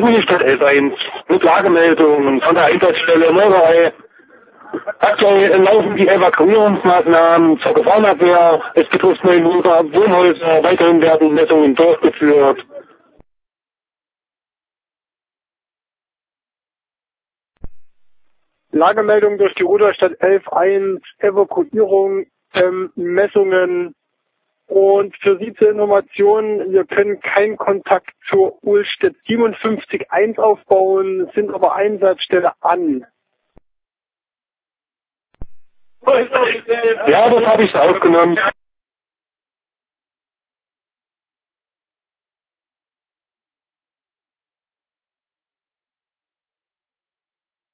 Ruhestadt 11.1 mit Lagemeldungen von der Einsatzstelle Mörderei. Aktuell laufen die Evakuierungsmaßnahmen zur Gefahrenabwehr. Es betrifft 900 Wohnhäuser. Weiterhin werden Messungen durchgeführt. Lagemeldung durch die Ruderstadt 11.1, Evakuierung, Messungen. Und für Sie zur Information, wir können keinen Kontakt zur Uhlstedt 57.1 aufbauen, sind aber Einsatzstelle an. Ja, das habe ich aufgenommen.